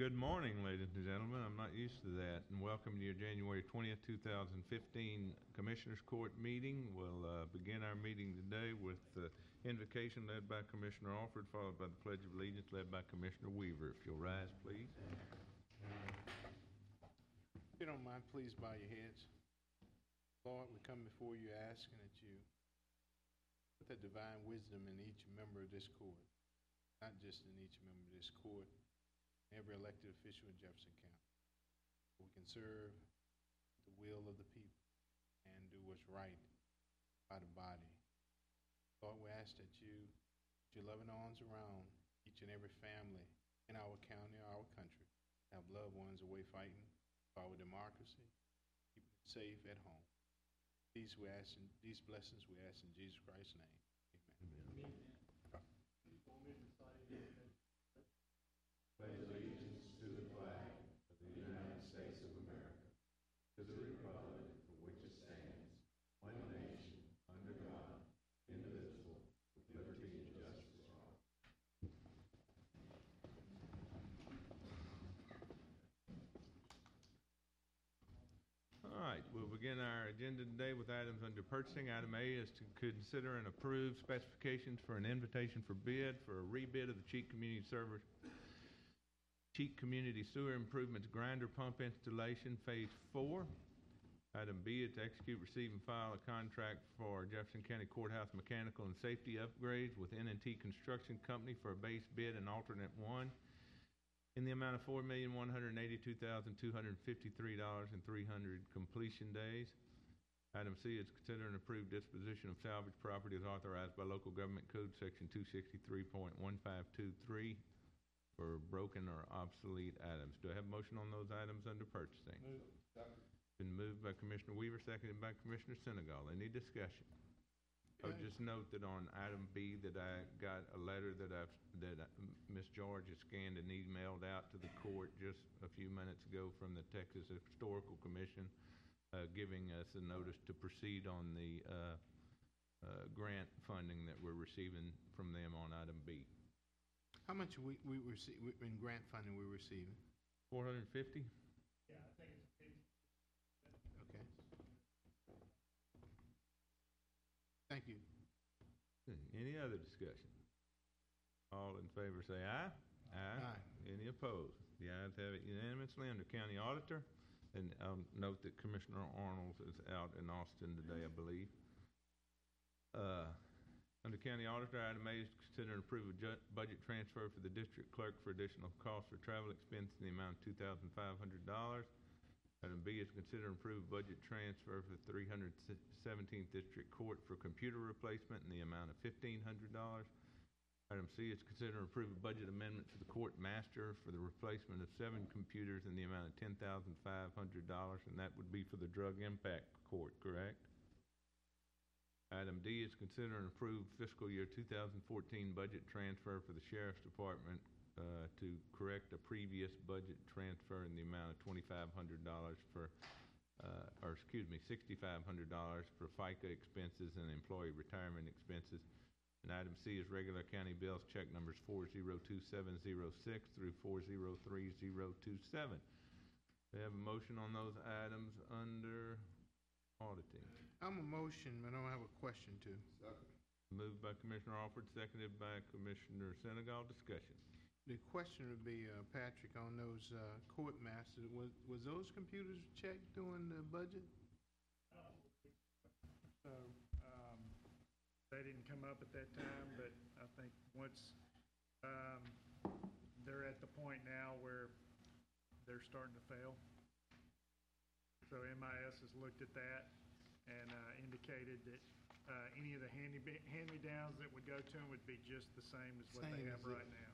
Good morning, ladies and gentlemen. I'm not used to that. And welcome to your January 20th, 2015 Commissioners Court meeting. We'll begin our meeting today with the invocation led by Commissioner Alford, followed by the Pledge of Allegiance led by Commissioner Weaver. If you'll rise, please. If you don't mind, please bow your heads. Lord, we come before you asking that you put that divine wisdom in each member of this court, not just in each member of this court, every elected official in Jefferson County. We can serve the will of the people and do what's right by the body. Lord, we ask that you put your loving arms around each and every family in our county or our country, have loved ones away fighting for our democracy, keeping it safe at home. These blessings we ask in Jesus Christ's name. Amen. Pledge allegiance to the flag of the United States of America, to the republic for which it stands, one nation, under God, indivisible, with liberty and justice for all. All right, we'll begin our agenda today with items under purchasing. Item A is to consider and approve specifications for an invitation for bid for a rebid of the Cheek Community Sewer Improvements Grinder Pump Installation Phase 4. Item B is to execute, receive, and file a contract for Jefferson County Courthouse mechanical and safety upgrades with N&T Construction Company for a base bid and alternate one in the amount of $4,182,253 and 300 completion days. Item C is consider and approve disposition of salvage property as authorized by Local Government Code Section 263.1523 for broken or obsolete items. Do I have a motion on those items under purchasing? Move. Been moved by Commissioner Weaver, seconded by Commissioner Senegal. Any discussion? I would just note that on item B that I got a letter that Ms. George has scanned and emailed out to the court just a few minutes ago from the Texas Historical Commission, giving us a notice to proceed on the grant funding that we're receiving from them on item B. How much we receive in grant funding we're receiving? 450? Yeah, I think it's 50. Okay. Thank you. Any other discussion? All in favor say aye. Aye. Any opposed? The ayes have it unanimously. Under County Auditor, and I'll note that Commissioner Arnold is out in Austin today, I believe. Under County Auditor, item A is to consider and approve a budget transfer for the district clerk for additional costs for travel expense in the amount of $2,500. Item B is to consider and approve budget transfer for the 317th District Court for computer replacement in the amount of $1,500. Item C is to consider and approve a budget amendment for the court master for the replacement of 7 computers in the amount of $10,500, and that would be for the drug impact court, correct? Item D is consider and approve fiscal year 2014 budget transfer for the Sheriff's Department to correct a previous budget transfer in the amount of $2,500 for, $6,500 for FICA expenses and employee retirement expenses. And item C is regular county bills, check numbers 402706 through 403027. We have a motion on those items under auditing. I'm a motion, but I don't have a question too. Second. Moved by Commissioner Alford, seconded by Commissioner Senegal. Discussion. The question would be, Patrick, on those court masters, was those computers checked during the budget? So they didn't come up at that time, but I think once they're at the point now where they're starting to fail. So MIS has looked at that and indicated that any of the hand-me-downs that would go to them would be just the same as what they have right now.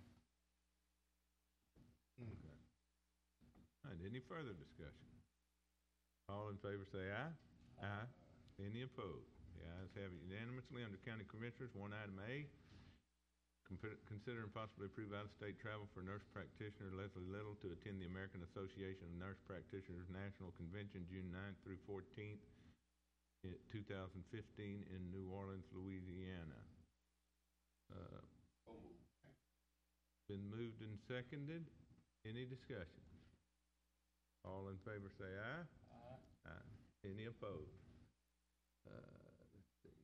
Okay. All right, any further discussion? All in favor say aye. Aye. Any opposed? The ayes have it unanimously. Under County Commissioners, one item A, consider and possibly approve out-of-state travel for nurse practitioner Leslie Little to attend the American Association of Nurse Practitioners National Convention June 9th through 14th, 2015 in New Orleans, Louisiana. Been moved and seconded. Any discussion? All in favor say aye. Aye. Any opposed? Let's see.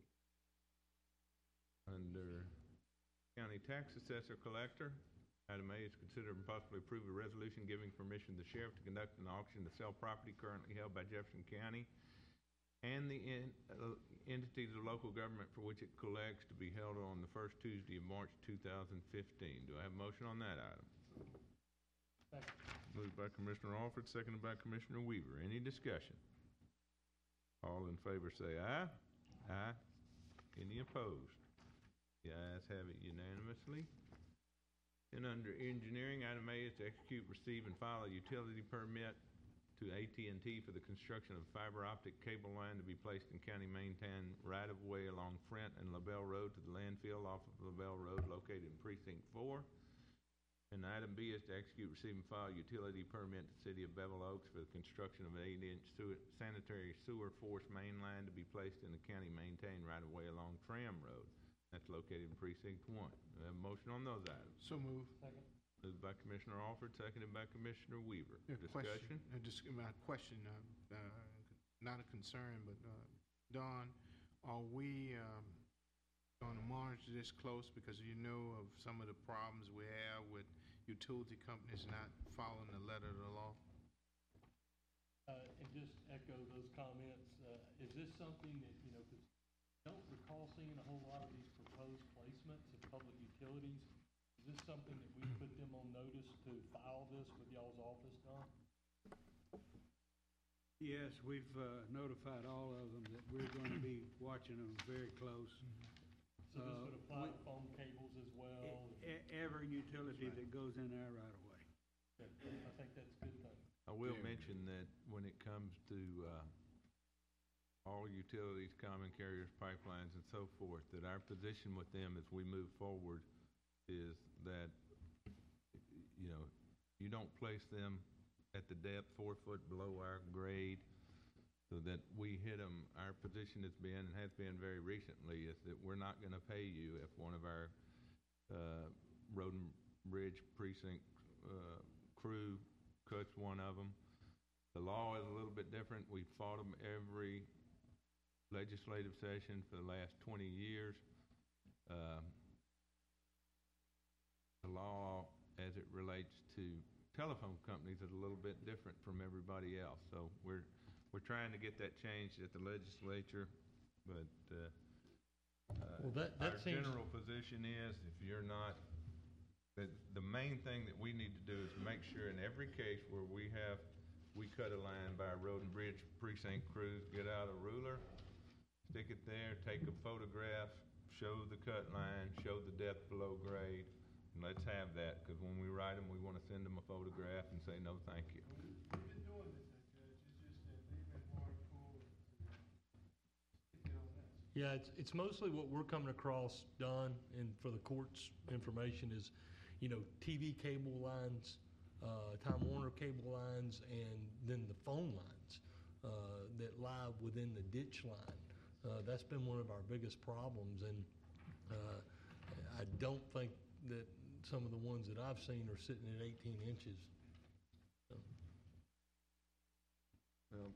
Under County Tax Assessor Collector, item A is consider and possibly approve a resolution giving permission to the sheriff to conduct an auction to sell property currently held by Jefferson County and the entities of local government for which it collects to be held on the first Tuesday of March 2015. Do I have a motion on that item? Second. Moved by Commissioner Alford, seconded by Commissioner Weaver. Any discussion? All in favor say aye. Aye. Any opposed? The ayes have it unanimously. And under engineering, item A is to execute, receive, and file a utility permit to AT&T for the construction of fiber optic cable line to be placed in county-maintained right-of-way along Front and LaBelle Road to the landfill off of LaBelle Road located in Precinct 4. And item B is to execute, receive, and file a utility permit to the City of Bevel Oaks for the construction of an 8-inch sanitary sewer force main line to be placed in the county-maintained right-of-way along Tram Road. That's located in Precinct 1. We have a motion on those items. So move. Second. Moved by Commissioner Alford, seconded by Commissioner Weaver. Yeah, Discussion? My question, not a concern, but, Don, are we, going to monitor this close because you know of some of the problems we have with utility companies not following the letter of the law? And just echo those comments, is this something that, you know, because I don't recall seeing a whole lot of these proposed placements of public utilities. Is this something that we put them on notice to file this with y'all's office, Don? Yes, we've notified all of them that we're going to be watching them very close. So this would apply to phone cables as well? Every utility that goes in there right away. Good. I think that's a good thing. I will Yeah. mention that when it comes to all utilities, common carriers, pipelines, and so forth, that our position with them as we move forward is that, you know, you don't place them at the depth 4 foot below our grade so that we hit them. Our position has been, and has been very recently, is that we're not going to pay you if one of our road and bridge precinct crew cuts one of them. The law is a little bit different. We've fought them every legislative session for the last 20 years. The law, as it relates to telephone companies, is a little bit different from everybody else. So we're trying to get that changed at the legislature, but Well, that our seems- general position is, if you're not, the main thing that we need to do is make sure in every case where we cut a line by a road and bridge precinct crews, get out a ruler, stick it there, take a photograph, show the cut line, show the depth below grade, and let's have that, because when we write them, we want to send them a photograph and say, no, thank you. We've been doing this, Judge, it's just that they've been hardcore to stick it on us. Yeah, it's mostly what we're coming across, Don, and for the court's information is, you know, TV cable lines, Time Warner cable lines, and then the phone lines that lie within the ditch line. That's been one of our biggest problems, and I don't think that some of the ones that I've seen are sitting at 18 inches. So. Well,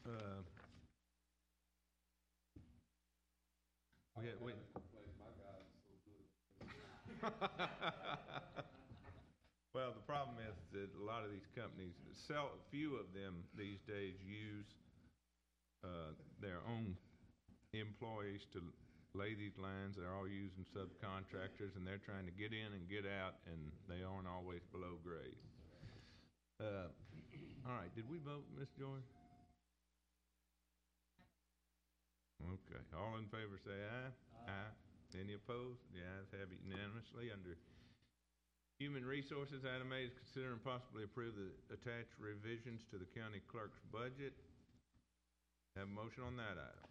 Well, the problem is that a lot of these companies, few of them these days use their own employees to lay these lines. They're all using subcontractors, and they're trying to get in and get out, and they aren't always below grade. All right, did we vote, Ms. Joy? Okay, all in favor say aye. Aye. Any opposed? The ayes have it unanimously. Under Human Resources, item A is consider and possibly approve the attached revisions to the county clerk's budget. Have a motion on that item.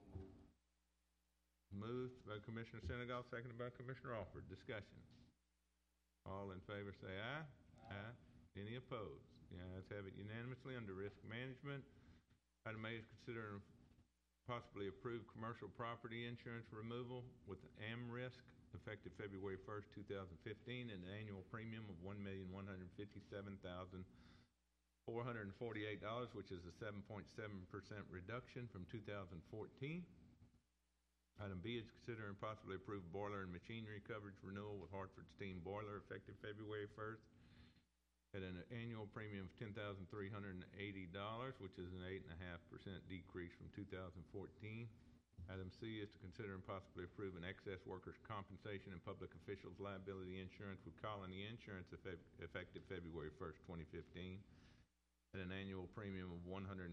Moved by Commissioner Senegal, seconded by Commissioner Alford. Discussion. All in favor say aye. Aye. Any opposed? The ayes have it unanimously. Under Risk Management, item A is consider and possibly approve commercial property insurance removal with AmRisk effective February 1st, 2015, at an annual premium of $1,157,448, which is a 7.7% reduction from 2014. Item B is consider and possibly approve boiler and machinery coverage renewal with Hartford Steam Boiler effective February 1st at an annual premium of $10,380, which is an 8.5% decrease from 2014. Item C is to consider and possibly approve an excess workers' compensation and public officials liability insurance with Colony Insurance effective February 1st, 2015 at an annual premium of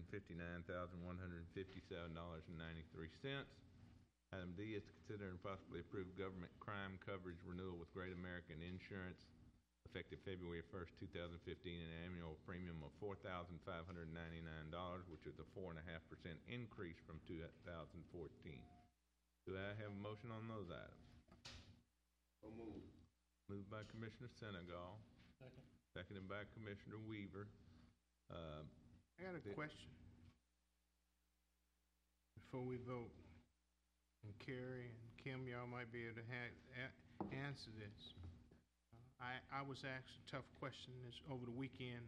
$159,157.93. Item D is to consider and possibly approve government crime coverage renewal with Great American Insurance effective February 1st, 2015, an annual premium of $4,599, which is a 4.5% increase from 2014. Do I have a motion on those items? So moved. Moved by Commissioner Senegal. Second. Seconded by Commissioner Weaver. I got a question before we vote. And Carrie and Kim, y'all might be able to answer this. I was asked a tough question this over the weekend.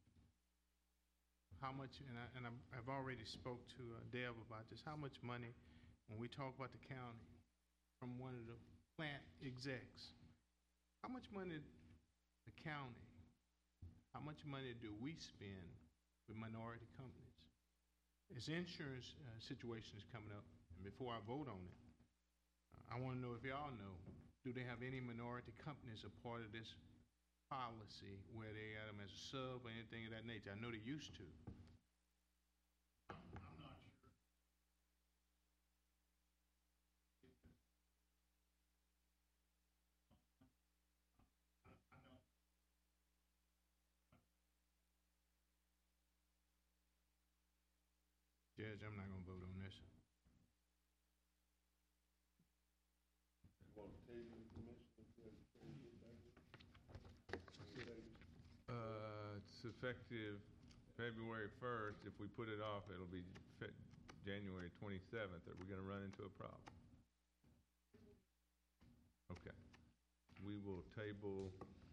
How much, and I've already spoke to Deb about this, how much money, when we talk about the county, from one of the plant execs, how much money the county, how much money do we spend with minority companies? This insurance situation is coming up, and before I vote on it, I want to know if y'all know, do they have any minority companies a part of this policy where they got them as a sub or anything of that nature? I know they used to. I'm not sure. Judge, I'm not going to vote on this. Want to table the commission until you get back? It's effective February 1st. If we put it off, it'll be January 27th. Are we going to run into a problem? Okay. We will table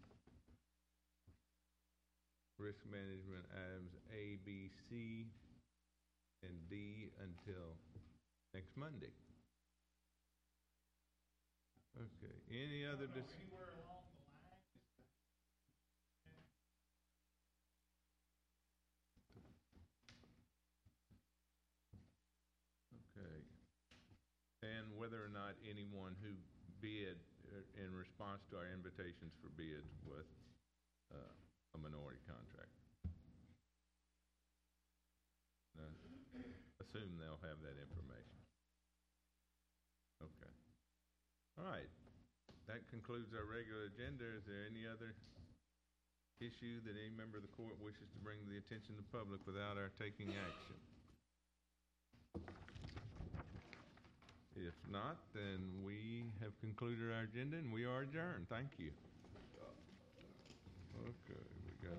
risk management items A, B, C, and D until next Monday. Okay. Any other Anywhere along the line? Okay. And whether or not anyone who bid in response to our invitations for bids with a minority contract. Assume they'll have that information. Okay. All right. That concludes our regular agenda. Is there any other issue that any member of the court wishes to bring to the attention of the public without our taking action? If not, then we have concluded our agenda and we are adjourned. Thank you. Okay.